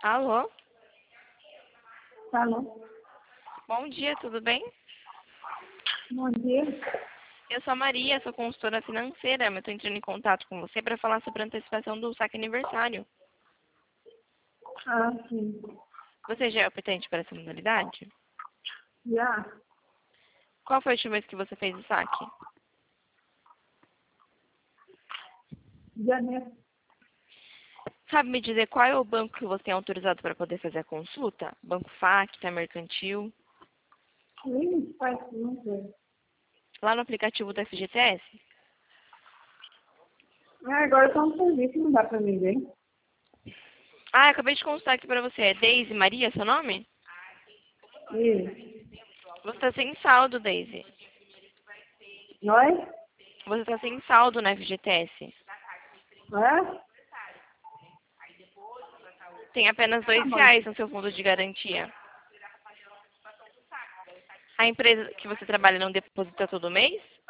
Alô? Alô? Bom dia, tudo bem? Bom dia. Eu sou a Maria, sou consultora financeira, mas estou entrando em contato com você para falar sobre a antecipação do saque aniversário. Ah, sim. Você já é optante para essa modalidade? Já? Qual foi a última vez que você fez o saque? Janeiro. Sabe me dizer qual é o banco que você tem autorizado para poder fazer a consulta? Banco Facta, Mercantil? Nem faz, não sei. Lá no aplicativo da FGTS? Ah, agora está um serviço, não dá para mim ver. Ah, eu acabei de consultar aqui para você. É Deise Maria, seu nome? E Você está sem saldo, Deise. nós? Você está sem saldo na FGTS. É? Tem apenas Tá bom. R$ 2 no seu fundo de garantia. A empresa que você trabalha não deposita todo mês?